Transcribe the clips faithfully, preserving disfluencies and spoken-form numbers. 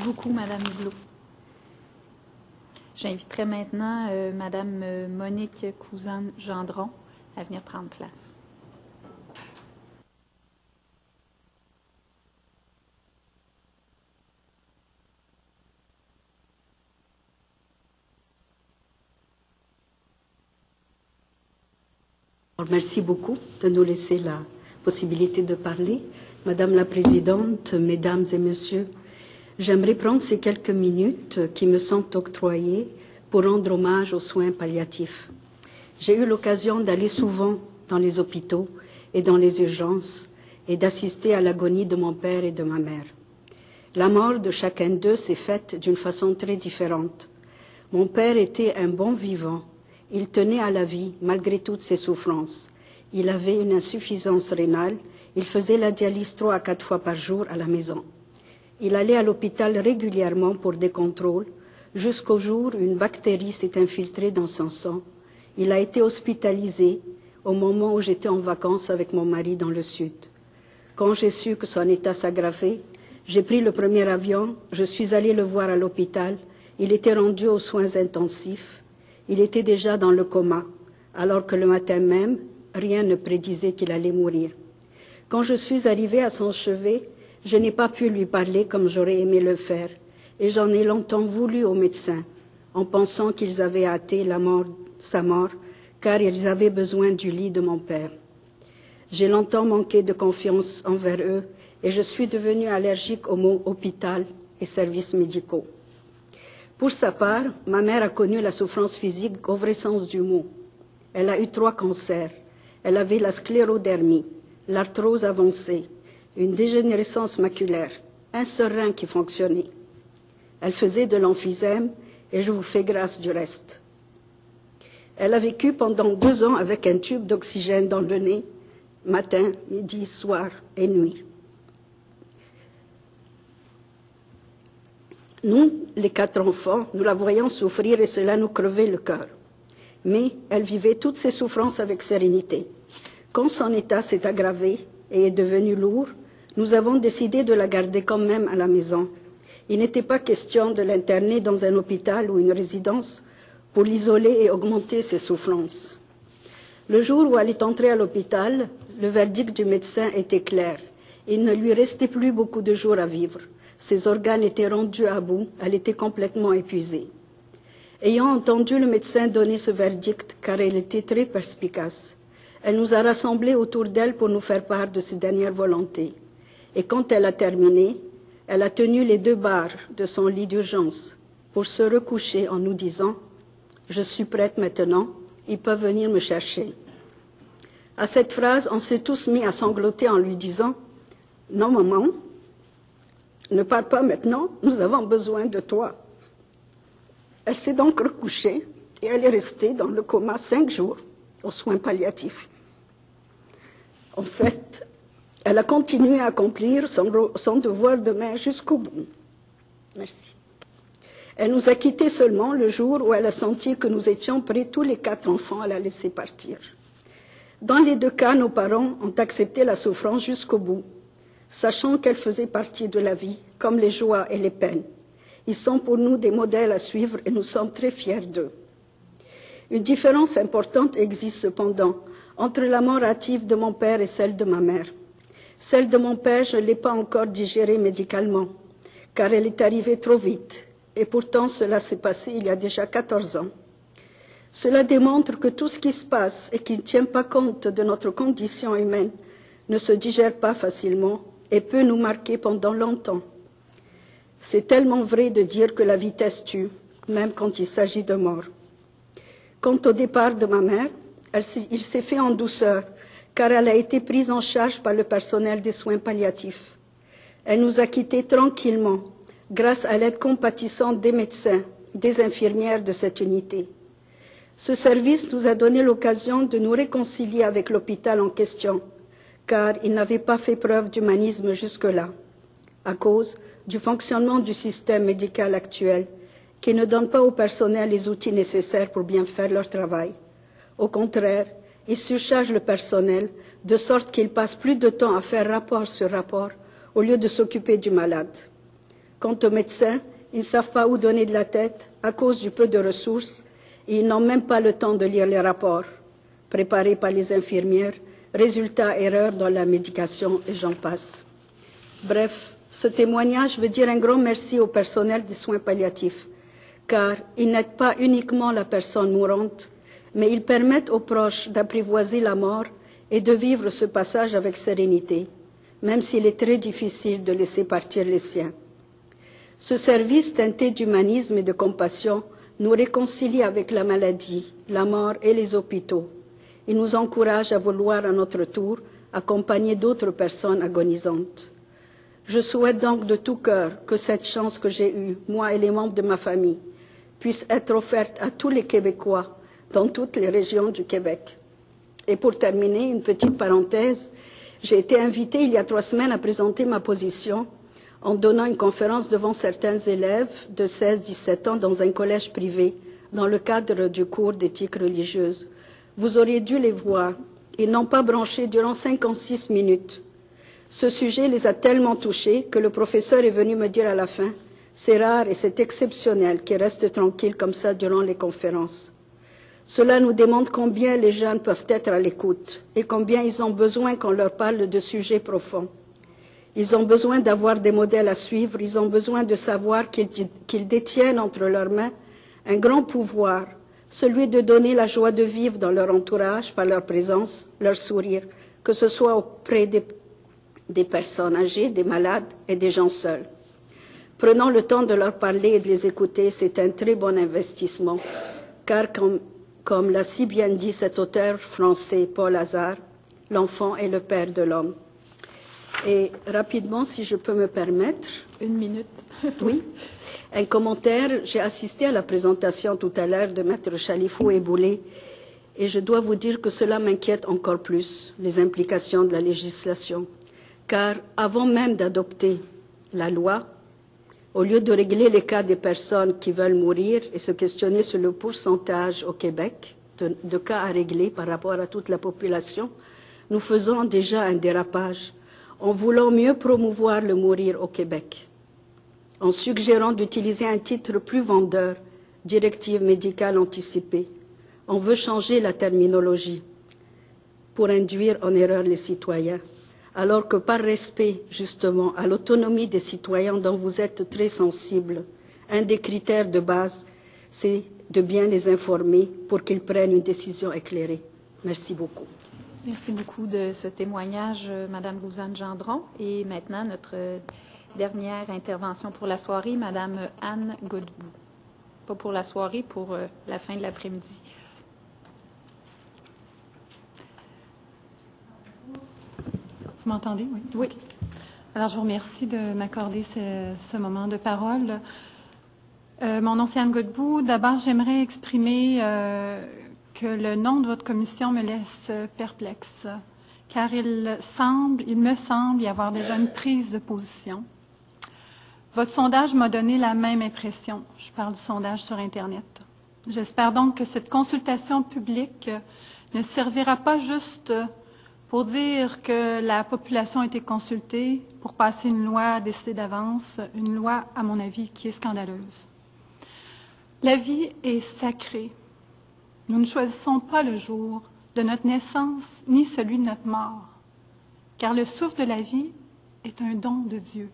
beaucoup, Madame Hublot. J'inviterai maintenant euh, Madame euh, Monique Cousin-Gendron à venir prendre place. Merci beaucoup de nous laisser la possibilité de parler. Madame la Présidente, Mesdames et Messieurs, j'aimerais prendre ces quelques minutes qui me sont octroyées pour rendre hommage aux soins palliatifs. J'ai eu l'occasion d'aller souvent dans les hôpitaux et dans les urgences et d'assister à l'agonie de mon père et de ma mère. La mort de chacun d'eux s'est faite d'une façon très différente. Mon père était un bon vivant. Il tenait à la vie malgré toutes ses souffrances. Il avait une insuffisance rénale. Il faisait la dialyse trois à quatre fois par jour à la maison. Il allait à l'hôpital régulièrement pour des contrôles, jusqu'au jour où une bactérie s'est infiltrée dans son sang. Il a été hospitalisé au moment où j'étais en vacances avec mon mari dans le sud. Quand j'ai su que son état s'aggravait, j'ai pris le premier avion, je suis allée le voir à l'hôpital. Il était rendu aux soins intensifs. Il était déjà dans le coma, alors que le matin même, rien ne prédisait qu'il allait mourir. Quand je suis arrivée à son chevet, je n'ai pas pu lui parler comme j'aurais aimé le faire, et j'en ai longtemps voulu aux médecins, en pensant qu'ils avaient hâté la mort, sa mort, car ils avaient besoin du lit de mon père. J'ai longtemps manqué de confiance envers eux, et je suis devenue allergique aux mots hôpital et services médicaux. Pour sa part, ma mère a connu la souffrance physique au vrai sens du mot. Elle a eu trois cancers. Elle avait la sclérodermie, l'arthrose avancée, une dégénérescence maculaire, un seul rein qui fonctionnait. Elle faisait de l'emphysème et je vous fais grâce du reste. Elle a vécu pendant deux ans avec un tube d'oxygène dans le nez, matin, midi, soir et nuit. Nous, les quatre enfants, nous la voyions souffrir et cela nous crevait le cœur. Mais elle vivait toutes ses souffrances avec sérénité. Quand son état s'est aggravé et est devenu lourd, nous avons décidé de la garder quand même à la maison. Il n'était pas question de l'interner dans un hôpital ou une résidence pour l'isoler et augmenter ses souffrances. Le jour où elle est entrée à l'hôpital, le verdict du médecin était clair. Il ne lui restait plus beaucoup de jours à vivre. Ses organes étaient rendus à bout, elle était complètement épuisée. Ayant entendu le médecin donner ce verdict, car elle était très perspicace, elle nous a rassemblés autour d'elle pour nous faire part de ses dernières volontés. Et quand elle a terminé, elle a tenu les deux barres de son lit d'urgence pour se recoucher en nous disant « Je suis prête maintenant, ils peuvent venir me chercher ». À cette phrase, on s'est tous mis à sangloter en lui disant « Non, maman, ne pars pas maintenant, nous avons besoin de toi ». Elle s'est donc recouchée et elle est restée dans le coma cinq jours aux soins palliatifs. En fait, elle a continué à accomplir son, son devoir de mère jusqu'au bout. Merci. Elle nous a quittés seulement le jour où elle a senti que nous étions prêts, tous les quatre enfants, à la laisser partir. Dans les deux cas, nos parents ont accepté la souffrance jusqu'au bout, sachant qu'elle faisait partie de la vie, comme les joies et les peines. Ils sont pour nous des modèles à suivre et nous sommes très fiers d'eux. Une différence importante existe cependant entre la mort hâtive de mon père et celle de ma mère. Celle de mon père, je ne l'ai pas encore digérée médicalement, car elle est arrivée trop vite, et pourtant cela s'est passé il y a déjà quatorze ans. Cela démontre que tout ce qui se passe et qui ne tient pas compte de notre condition humaine ne se digère pas facilement et peut nous marquer pendant longtemps. C'est tellement vrai de dire que la vitesse tue, même quand il s'agit de mort. Quant au départ de ma mère, elle, il s'est fait en douceur, car elle a été prise en charge par le personnel des soins palliatifs. Elle nous a quittés tranquillement, grâce à l'aide compatissante des médecins, des infirmières de cette unité. Ce service nous a donné l'occasion de nous réconcilier avec l'hôpital en question, car il n'avait pas fait preuve d'humanisme jusque-là, à cause du fonctionnement du système médical actuel, qui ne donne pas au personnel les outils nécessaires pour bien faire leur travail. Au contraire, il surcharge le personnel de sorte qu'il passe plus de temps à faire rapport sur rapport au lieu de s'occuper du malade. Quant aux médecins, ils ne savent pas où donner de la tête à cause du peu de ressources et ils n'ont même pas le temps de lire les rapports préparés par les infirmières, résultats, erreurs dans la médication et j'en passe. Bref, ce témoignage veut dire un grand merci au personnel des soins palliatifs, car ils n'aident pas uniquement la personne mourante, mais ils permettent aux proches d'apprivoiser la mort et de vivre ce passage avec sérénité, même s'il est très difficile de laisser partir les siens. Ce service teinté d'humanisme et de compassion nous réconcilie avec la maladie, la mort et les hôpitaux. Il nous encourage à vouloir à notre tour accompagner d'autres personnes agonisantes. Je souhaite donc de tout cœur que cette chance que j'ai eue, moi et les membres de ma famille, puisse être offerte à tous les Québécois dans toutes les régions du Québec. Et pour terminer, une petite parenthèse, j'ai été invitée il y a trois semaines à présenter ma position en donnant une conférence devant certains élèves de seize à dix-sept ans dans un collège privé dans le cadre du cours d'éthique religieuse. Vous auriez dû les voir. Ils n'ont pas branché durant cinquante-six minutes. Ce sujet les a tellement touchés que le professeur est venu me dire à la fin « C'est rare et c'est exceptionnel qu'ils restent tranquilles comme ça durant les conférences ». Cela nous démontre combien les jeunes peuvent être à l'écoute et combien ils ont besoin qu'on leur parle de sujets profonds. Ils ont besoin d'avoir des modèles à suivre, ils ont besoin de savoir qu'ils qu'ils détiennent entre leurs mains un grand pouvoir, celui de donner la joie de vivre dans leur entourage par leur présence, leur sourire, que ce soit auprès des, des personnes âgées, des malades et des gens seuls. Prenons le temps de leur parler et de les écouter, c'est un très bon investissement, car comme, comme l'a si bien dit cet auteur français Paul Hazard, l'enfant est le père de l'homme. Et rapidement, si je peux me permettre. Une minute. Oui. Un commentaire. J'ai assisté à la présentation tout à l'heure de Maître Chalifou et Boulay et je dois vous dire que cela m'inquiète encore plus, les implications de la législation. Car avant même d'adopter la loi, au lieu de régler les cas des personnes qui veulent mourir et se questionner sur le pourcentage au Québec de, de cas à régler par rapport à toute la population, nous faisons déjà un dérapage en voulant mieux promouvoir le mourir au Québec, en suggérant d'utiliser un titre plus vendeur, directive médicale anticipée. On veut changer la terminologie pour induire en erreur les citoyens, alors que par respect, justement, à l'autonomie des citoyens dont vous êtes très sensibles, un des critères de base, c'est de bien les informer pour qu'ils prennent une décision éclairée. Merci beaucoup. Merci beaucoup de ce témoignage, Madame Rouzanne Gendron. Et maintenant, notre dernière intervention pour la soirée, Madame Anne Godbout. Pas pour la soirée, pour la fin de l'après-midi. Vous m'entendez? Oui. Oui. Alors, je vous remercie de m'accorder ce, ce moment de parole. Euh, mon nom, c'est Anne Godbout. D'abord, j'aimerais exprimer euh, que le nom de votre commission me laisse perplexe, car il semble, il me semble y avoir déjà une prise de position. Votre sondage m'a donné la même impression. Je parle du sondage sur Internet. J'espère donc que cette consultation publique ne servira pas juste pour dire que la population a été consultée, pour passer une loi décidée d'avance, une loi, à mon avis, qui est scandaleuse. La vie est sacrée. Nous ne choisissons pas le jour de notre naissance ni celui de notre mort, car le souffle de la vie est un don de Dieu.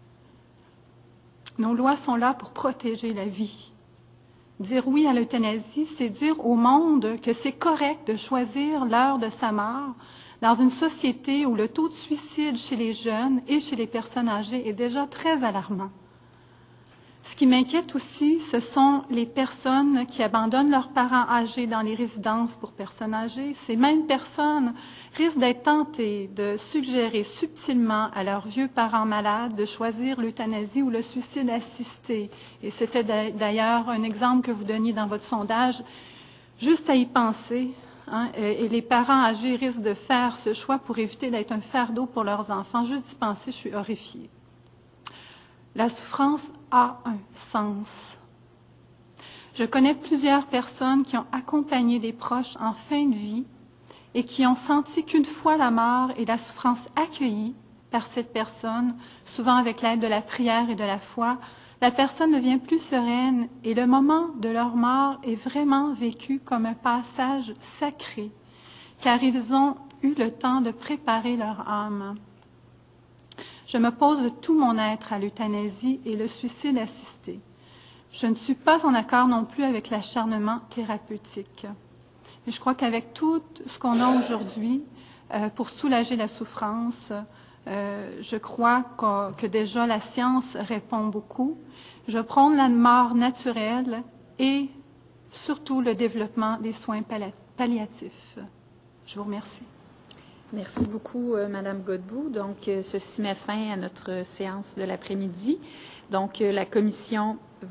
Nos lois sont là pour protéger la vie. Dire oui à l'euthanasie, c'est dire au monde que c'est correct de choisir l'heure de sa mort dans une société où le taux de suicide chez les jeunes et chez les personnes âgées est déjà très alarmant. Ce qui m'inquiète aussi, ce sont les personnes qui abandonnent leurs parents âgés dans les résidences pour personnes âgées. Ces mêmes personnes risquent d'être tentées de suggérer subtilement à leurs vieux parents malades de choisir l'euthanasie ou le suicide assisté. Et c'était d'ailleurs un exemple que vous donniez dans votre sondage. Juste à y penser, hein, et les parents âgés risquent de faire ce choix pour éviter d'être un fardeau pour leurs enfants. Juste d'y penser, je suis horrifiée. La souffrance a un sens. Je connais plusieurs personnes qui ont accompagné des proches en fin de vie et qui ont senti qu'une fois la mort et la souffrance accueillies, par cette personne, souvent avec l'aide de la prière et de la foi, la personne devient plus sereine et le moment de leur mort est vraiment vécu comme un passage sacré, car ils ont eu le temps de préparer leur âme. Je m'oppose de tout mon être à l'euthanasie et le suicide assisté. Je ne suis pas en accord non plus avec l'acharnement thérapeutique. Et je crois qu'avec tout ce qu'on a aujourd'hui euh, pour soulager la souffrance, euh, je crois que, que déjà la science répond beaucoup. Je prône la mort naturelle et surtout le développement des soins palli- palliatifs. Je vous remercie. Merci beaucoup, euh, Madame Godbout. Donc, euh, ceci met fin à notre séance de l'après-midi. Donc, euh, la commission